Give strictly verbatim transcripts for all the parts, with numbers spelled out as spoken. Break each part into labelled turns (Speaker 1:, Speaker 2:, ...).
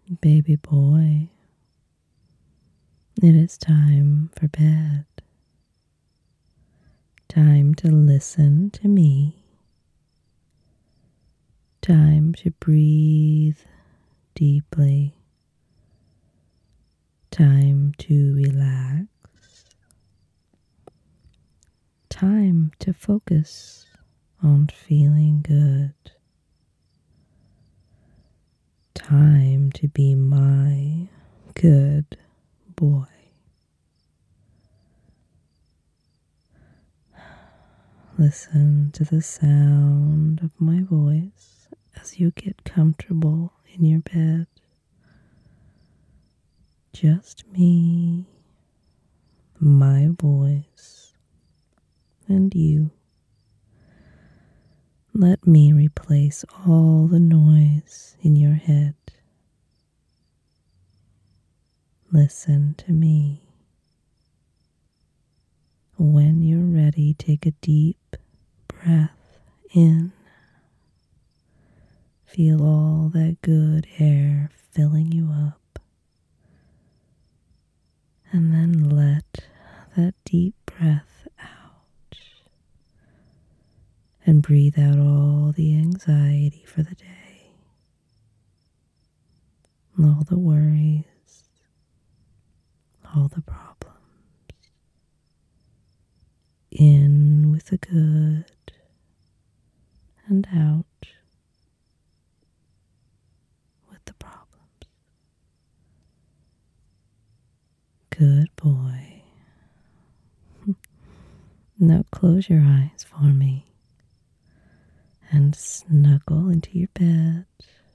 Speaker 1: Baby boy, it is time for bed. Time to listen to me. Time to breathe deeply. Time to relax. Time to focus on feeling good. Time to be my good boy. Listen to the sound of my voice as you get comfortable in your bed. Just me, my voice, and you. Let me replace all the noise in your head. Listen to me. When you're ready, take a deep breath in. Feel all that good air filling you up. And then let that deep breath out. And breathe out all the anxiety for the day. All the worries. All the problems. In with the good and out with the problems. Good boy. Now close your eyes for me and snuggle into your bed.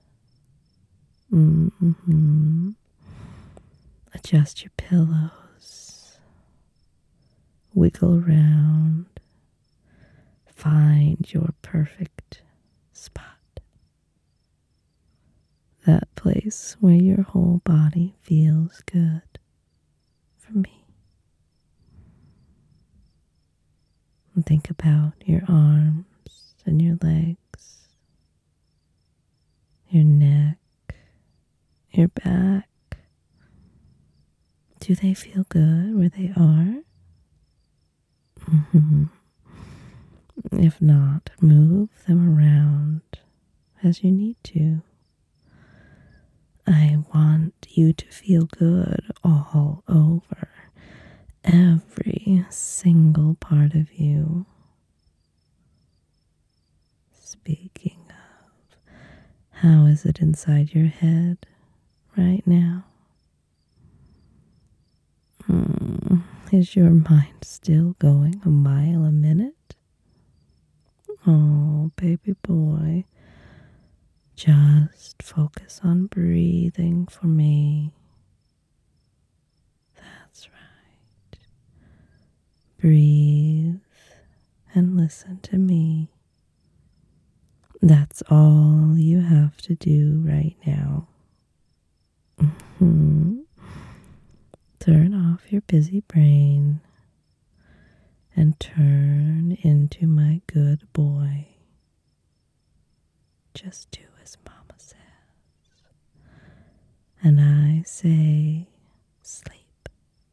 Speaker 1: Mm-hmm. Adjust your pillows. Wiggle around. Find your perfect spot. That place where your whole body feels good for me. And think about your arms and your legs, your neck, your back. Do they feel good where they are? Mm-hmm. If not, move them around as you need to. I want you to feel good all over every single part of you. Speaking of, how is it inside your head right now? Hmm. Is your mind still going a mile a minute? Oh, baby boy, just focus on breathing for me. That's right. Breathe and listen to me. That's all you have to do right now. Mm-hmm. Turn off your busy brain and turn into my good boy. Just do as Mama says. And I say, sleep.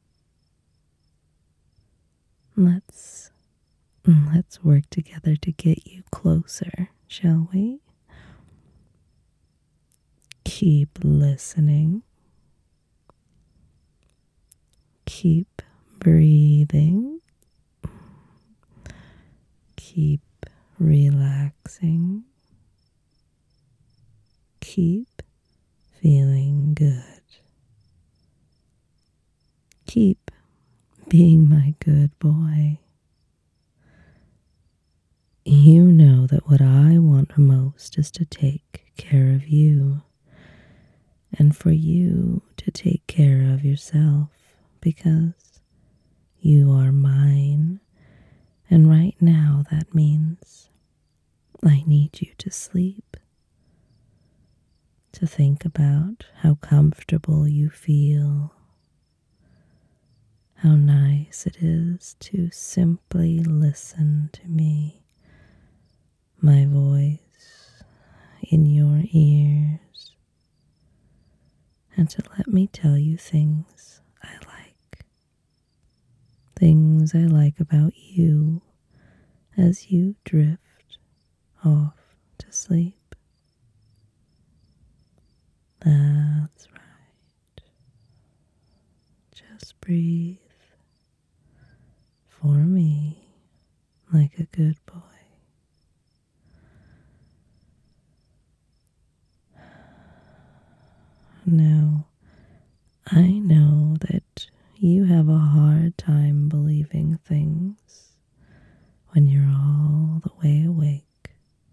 Speaker 1: Let's, let's work together to get you closer, shall we? Keep listening. Keep breathing. Keep relaxing. Keep feeling good. Keep being my good boy. You know that what I want most is to take care of you and for you to take care of yourself because you are mine. And right now that means I need you to sleep, to think about how comfortable you feel, how nice it is to simply listen to me, my voice in your ears, and to let me tell you things I like. Things I like about you as you drift off to sleep. That's right. Just breathe for me like a good boy. Now, I know that you have a hard time believing things when you're all the way awake.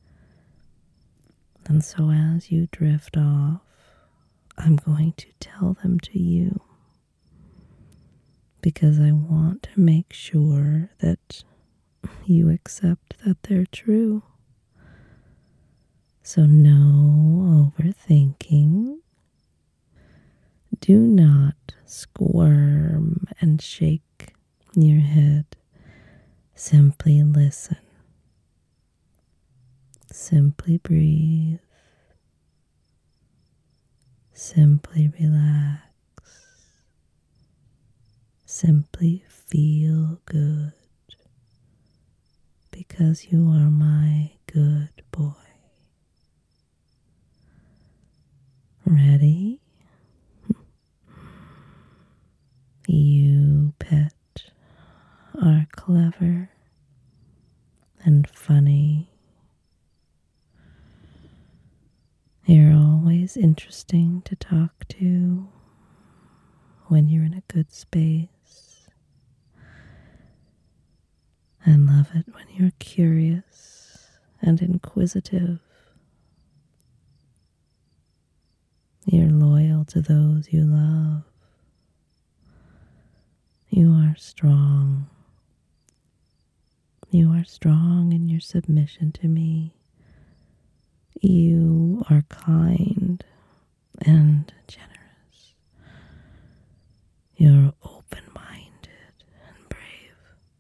Speaker 1: And so as you drift off, I'm going to tell them to you because I want to make sure that you accept that they're true. So no overthinking. Do not squirm and shake your head. Simply listen. Simply breathe. Simply relax. Simply feel good because you are my good boy. Ready? You, pet, are clever and funny. You're always interesting to talk to when you're in a good space. And love it when you're curious and inquisitive. You're loyal to those you love. You are strong. You are strong in your submission to me. You are kind and generous. You're open-minded and brave.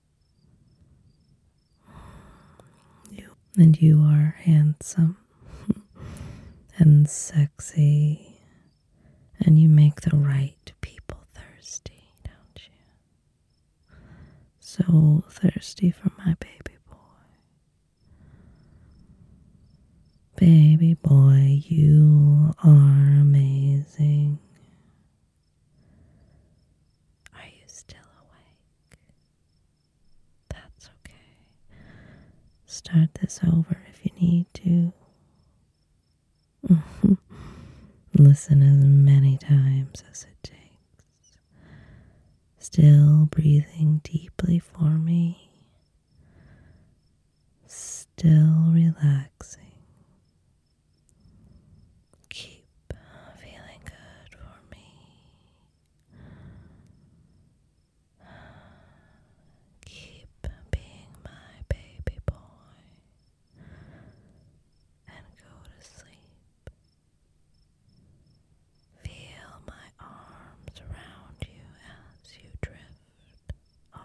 Speaker 1: You and you are handsome and sexy, and you make the right people thirsty, don't you? So thirsty for my baby boy. Baby boy, you are amazing. Are you still awake? That's okay. Start this over if you need to. Listen as many times as it takes. Still breathing deeply for me. Still relaxing. Keep feeling good for me. Keep being my baby boy. And go to sleep. Feel my arms around you as you drift off.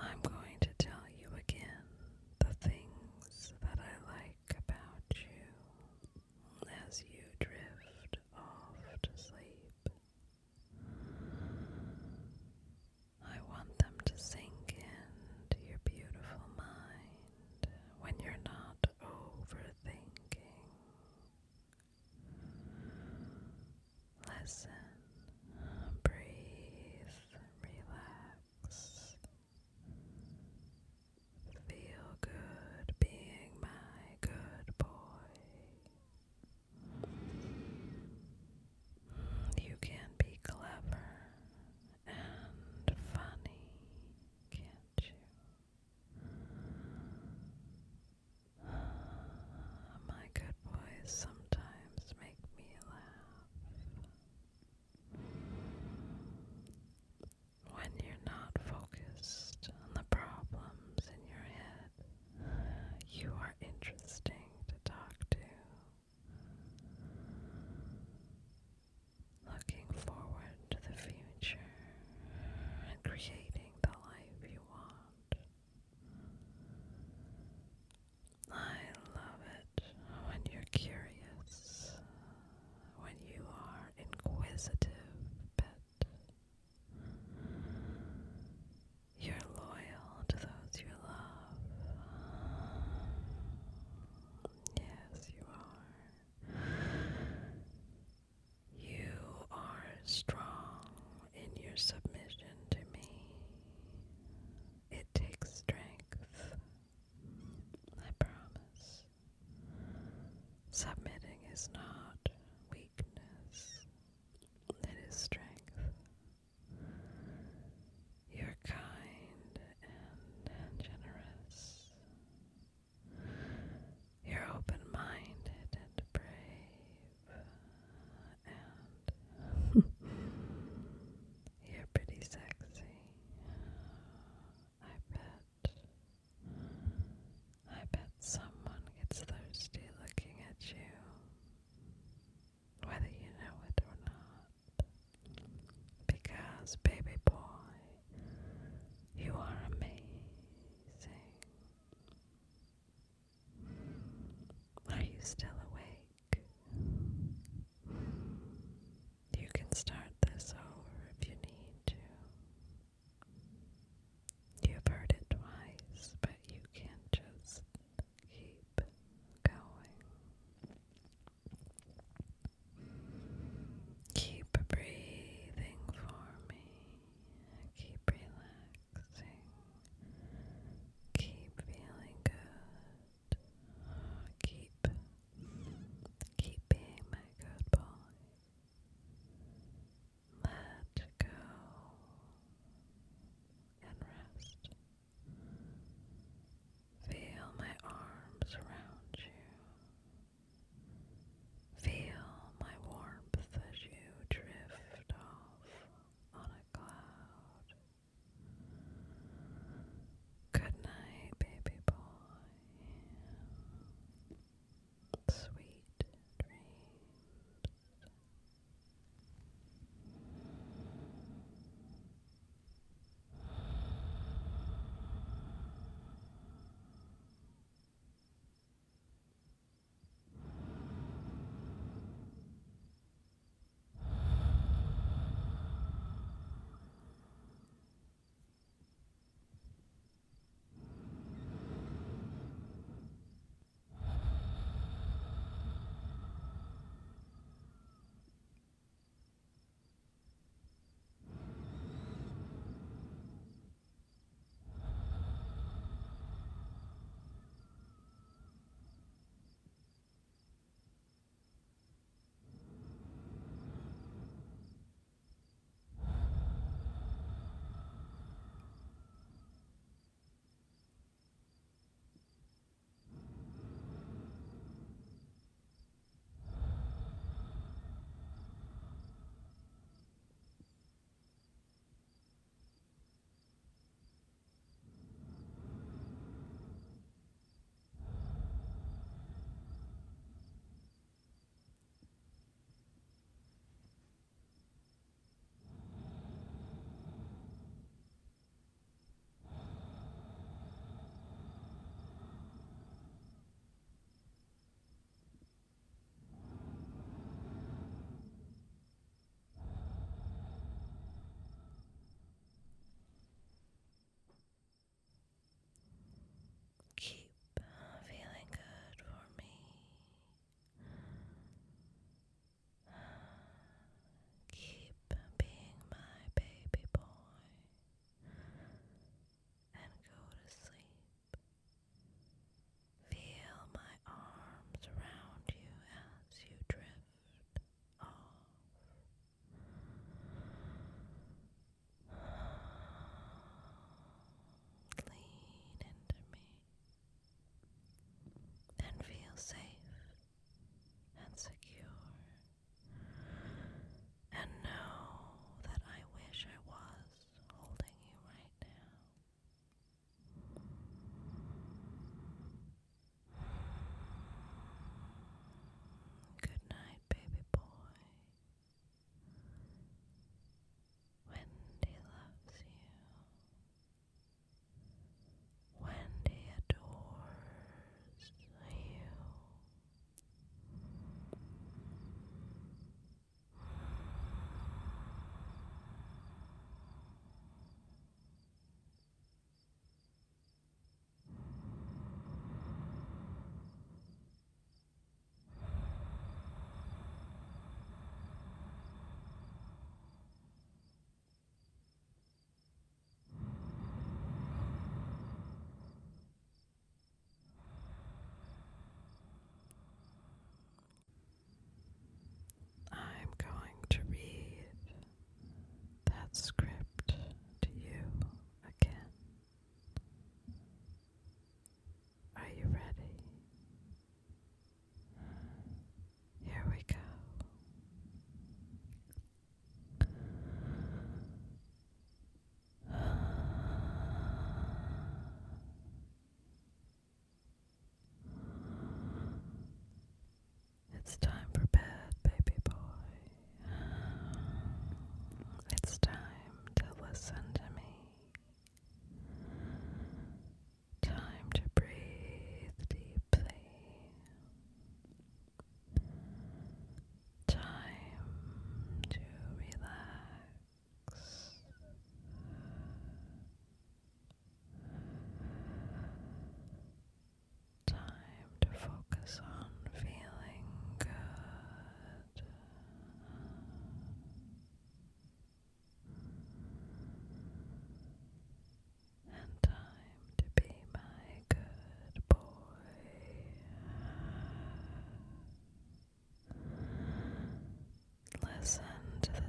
Speaker 1: I'm going to tell you again the things that I like about you as you drift off to sleep. I want them to sink into your beautiful mind when you're not overthinking. Listen, breathe, relax. Feel good being my good boy. You can be clever and funny, can't you? My good boys sometimes make me laugh. When you're not focused on the problems in your head, you are interesting to talk to. Looking forward to the future and creating the life you want. I love it when you're curious, when you are inquisitive, pet. You're loyal to those you love. Yes, you are. You are strong in your submission to me. It takes strength, I promise. Submitting is not weakness, it is strength. You're kind and generous. You're open-minded and brave, and you're pretty sexy. I bet. I bet someone gets thirsty looking at you, whether you know it or not. Because, baby boy, you are amazing. Are you still awake? You can start this over if you need to. You've heard it twice, but you can just keep going. Keep breathing for me. Keep relaxing. Keep feeling good. Keep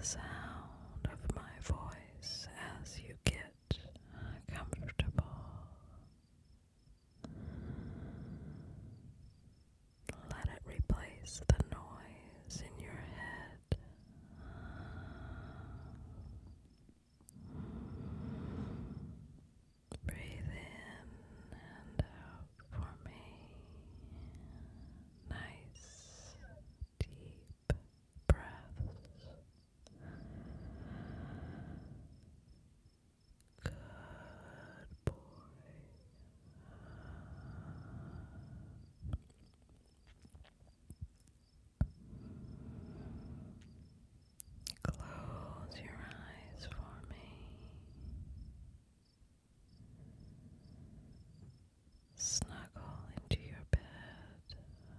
Speaker 1: the sound of my voice as you get comfortable. Let it replace the noise in your head. Breathe in and out for me. Nice, deep breaths. Good boy. Close your eyes for me. Snuggle into your bed.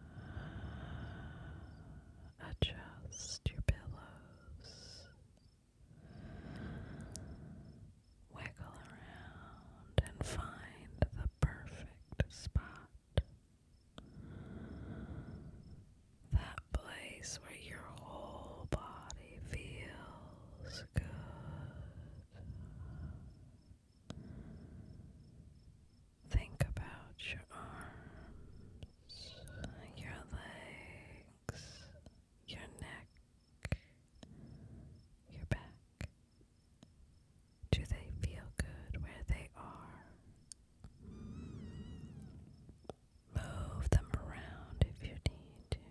Speaker 1: Adjust your pillows. Wiggle around and find the perfect spot. That place where your whole body feels good. Think about your arms, your legs, your neck, your back. Do they feel good where they are? Move them around if you need to.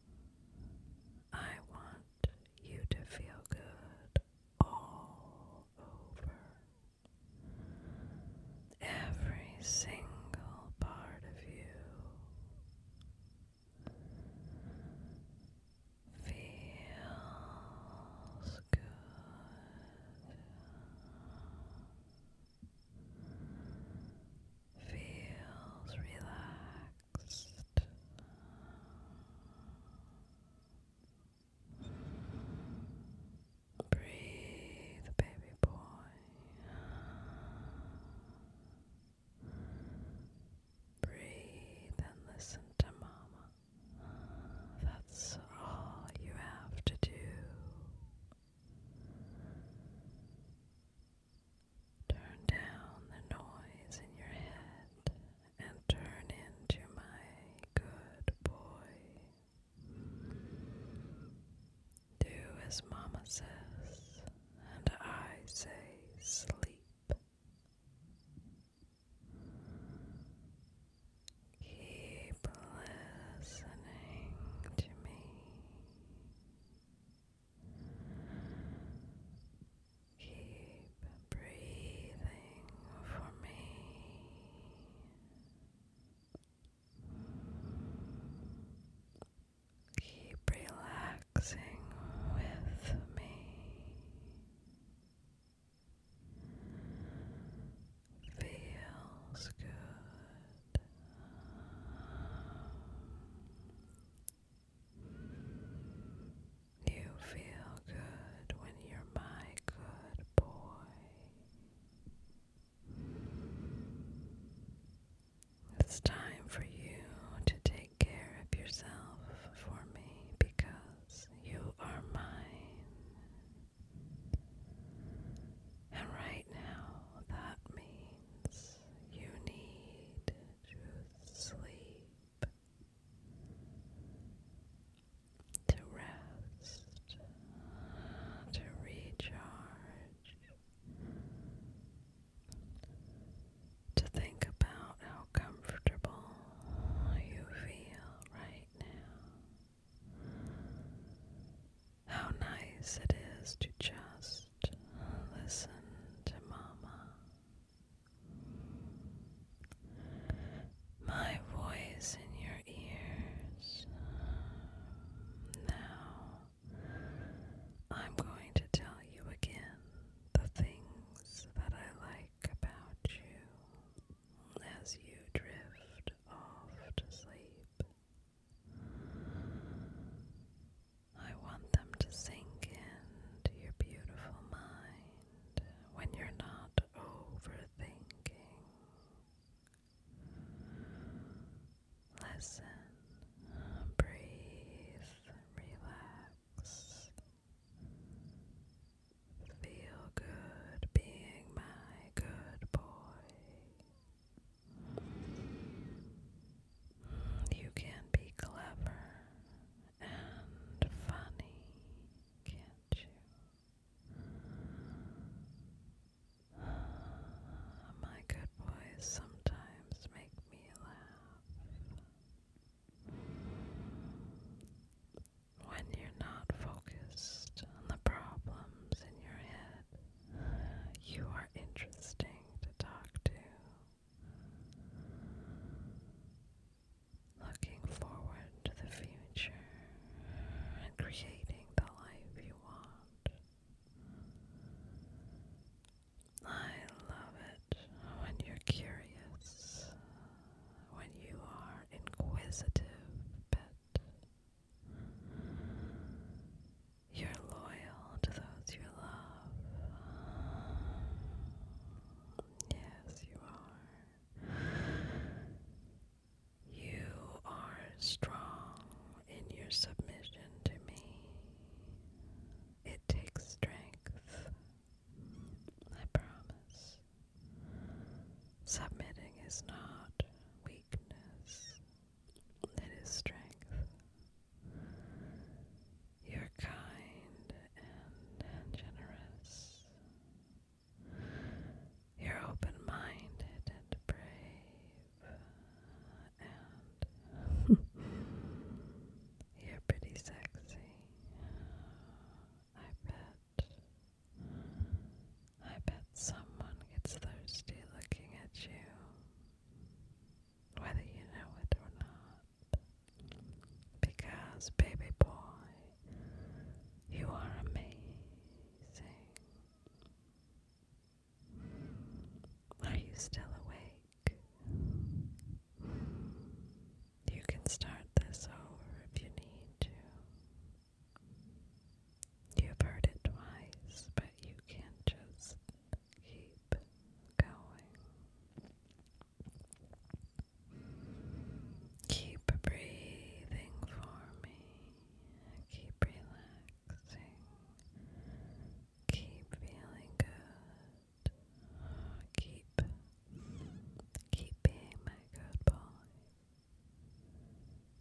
Speaker 1: I want you to feel good all over. Every single part of you feels good. Feels relaxed. Breathe, baby boy. Breathe and listen to Mama. That's all you have to do. Turn down the noise in your head and turn into my good boy. Do as Mama says, and I say sleep. Keep listening to me. Keep breathing for me. Keep relaxing with me. Feels good. You feel good when you're my good boy. It's time for you to take care of yourself for me because you are mine. And right now, that means you need to sleep, to rest, to recharge, to think about how comfortable you feel right now. How nice it is to just listen to Mama. My voice in your ears. Now, I'm going to tell you again the things that I like about you as you drift off to sleep. I want them to sink in still awake? You can start this over if you need to. You've heard it twice, but you can just keep going. Keep breathing for me. Keep relaxing. Keep feeling good. Keep, keep being my good boy.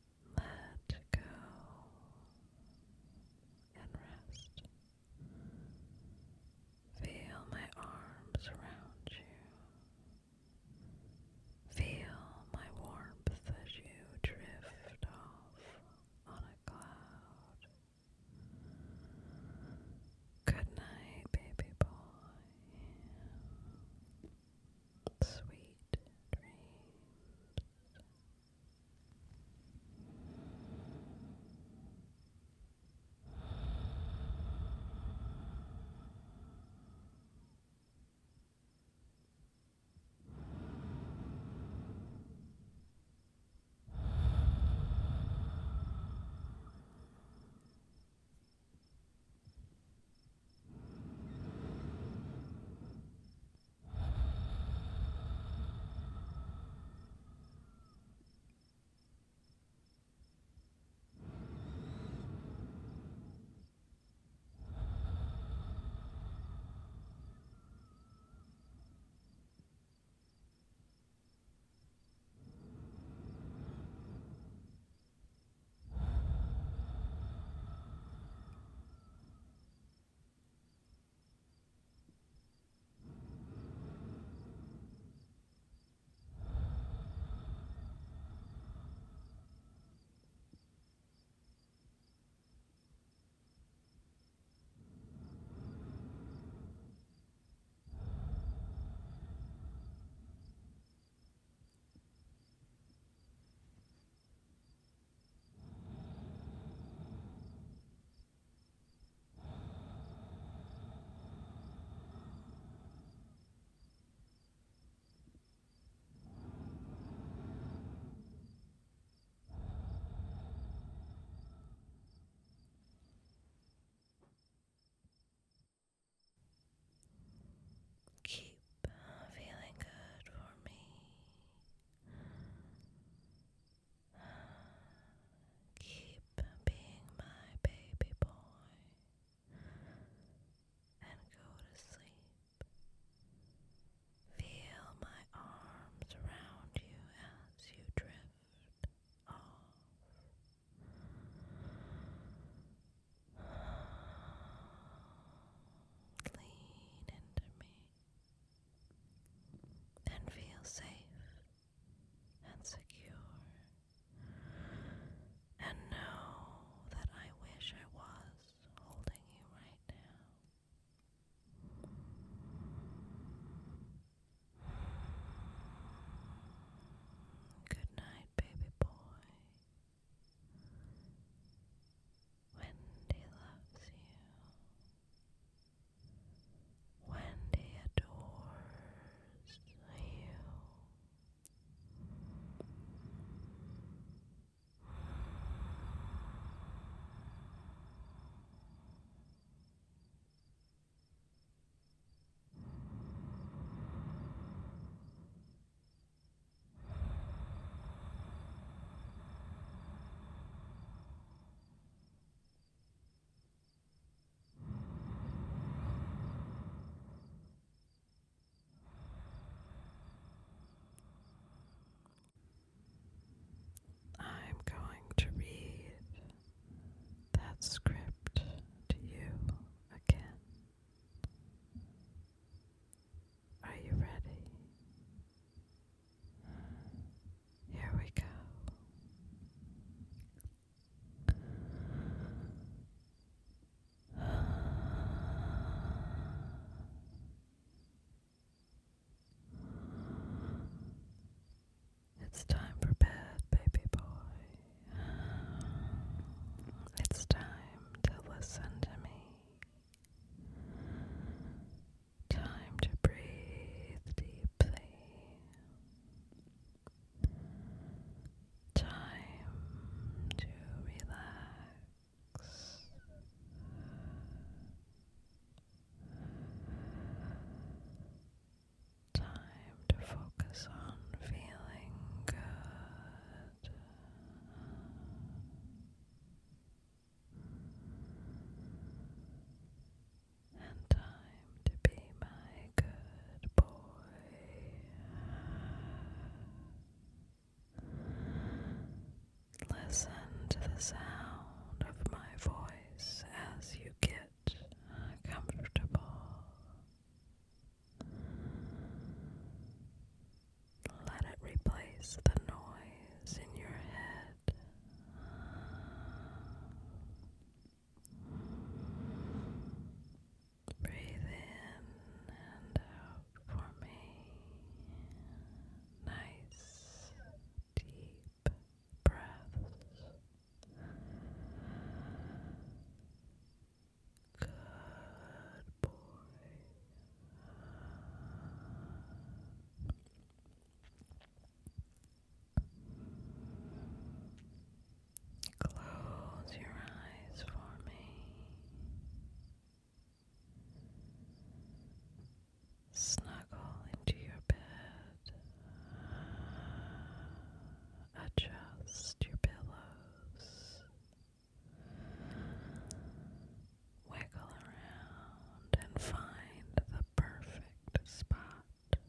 Speaker 1: and find the perfect spot.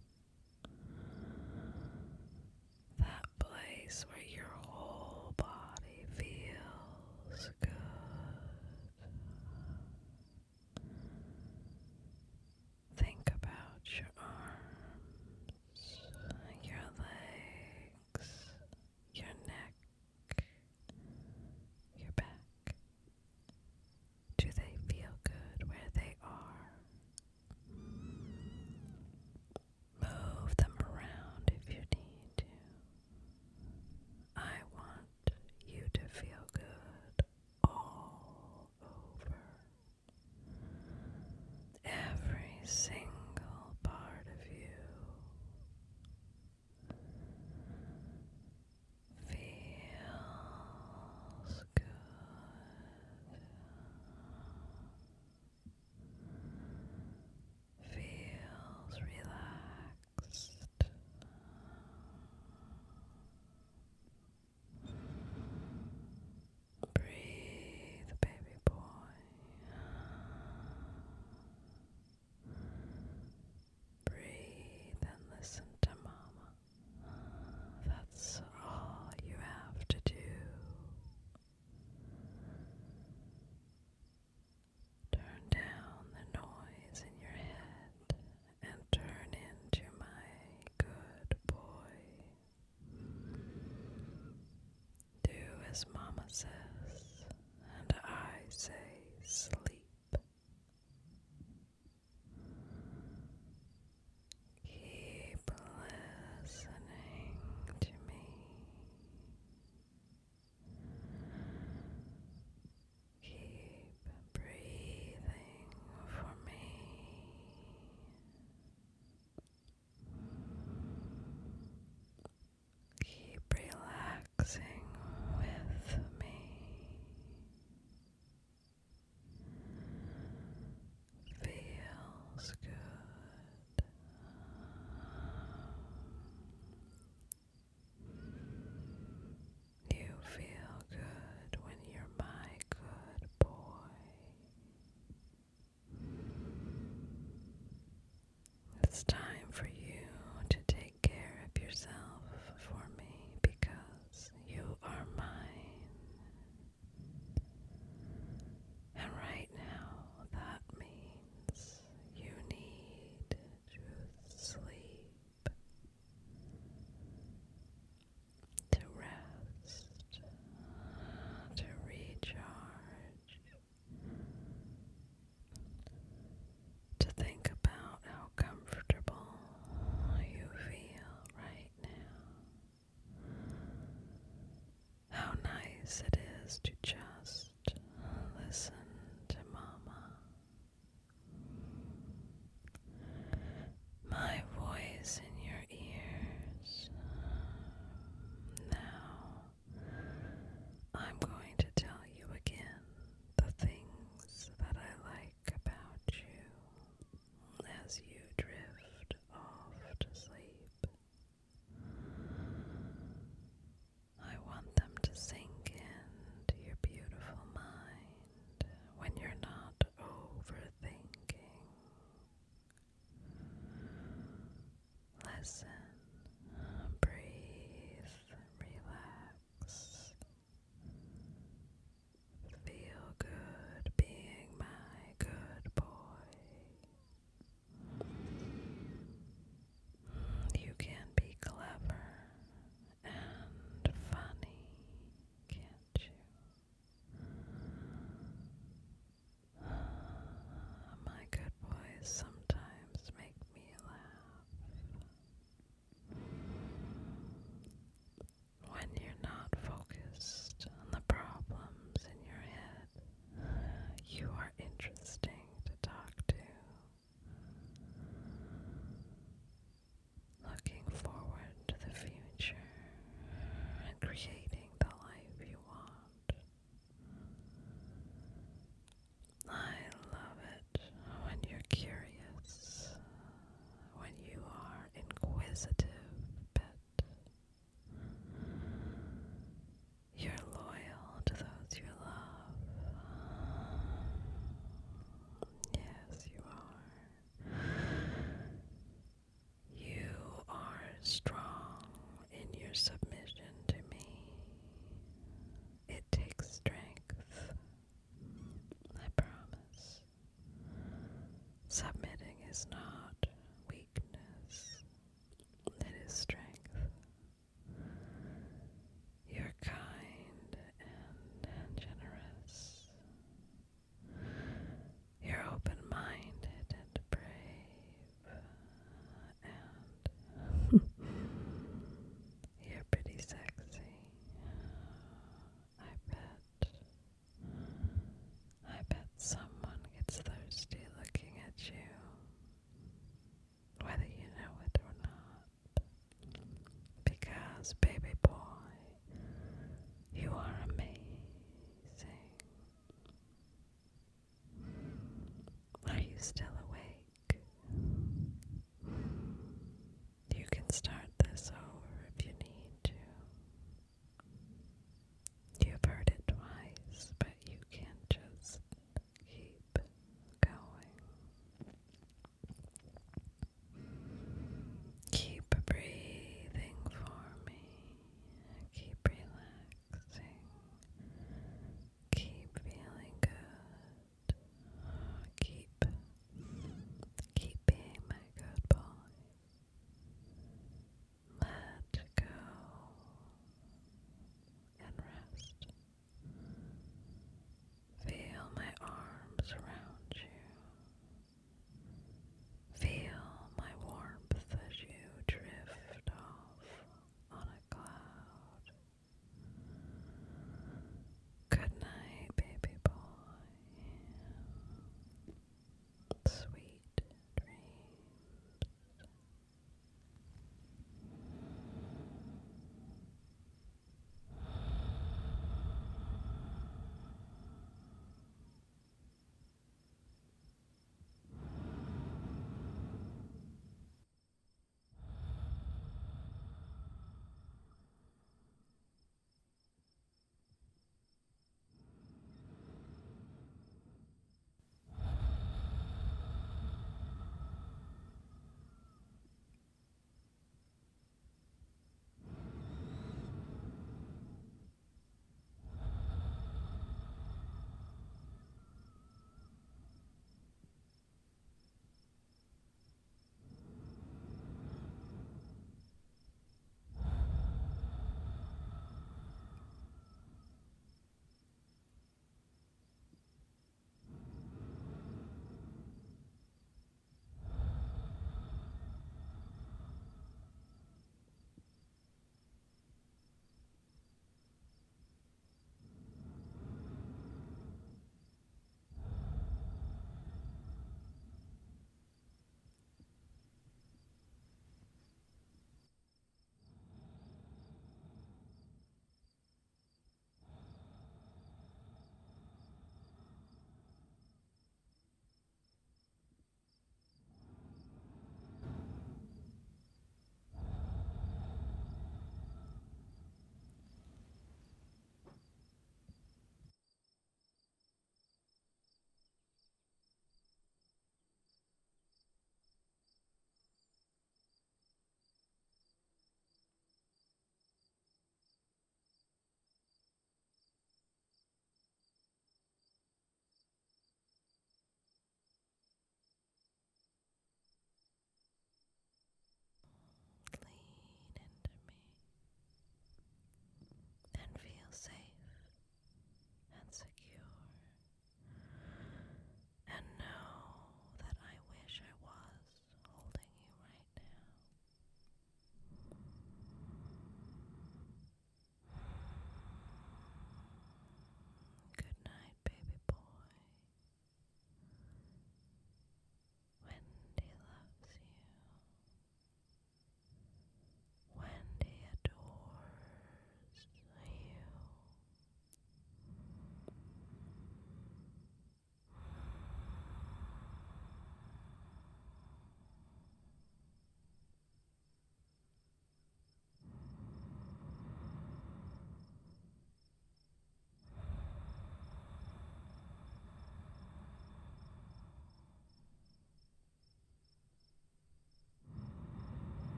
Speaker 1: That place where your whole body feels good. Think about your arms, your legs, your neck, your back. Do they feel good where they are? Move them around if you need to. I want you to feel good all over. Every single part of you feels good. Feels relaxed. Breathe, baby boy. Breathe and listen to Mama. That's all you have to do. Turn down the noise in your head and turn into my good boy. Do as Mama says, and I say sleep. Keep listening to me. Keep breathing for me. Keep relaxing with me. Feels good. You feel good when you're my good boy. It's time for you to take care of yourself for me because you are mine. And right now, that means you need to sleep, to rest, to recharge, to think about how comfortable you feel right now. How nice it is to just listen to Mama. My voice in your ears. Now, I'm going to tell you again the things that I like about you as you drift off to sleep. I want them to sink into your beautiful mind when you're not overthinking. Listen, breathe, relax. Feel good being my good boy. You can be clever and funny, can't you? My good boys sometimes make me laugh. When you're not focused on the problems in your head, you are interesting to talk to. Looking forward to the future and creating the life you want. I love it when you're curious, when you are inquisitive, pet. You're loyal to those you love. Submitting is not weakness, it is strength. You're kind and generous. You're open-minded and brave, and you're pretty sexy. I bet. I bet someone gets thirsty looking at you, whether you know it or not. Because, baby boy, you are amazing. Are you still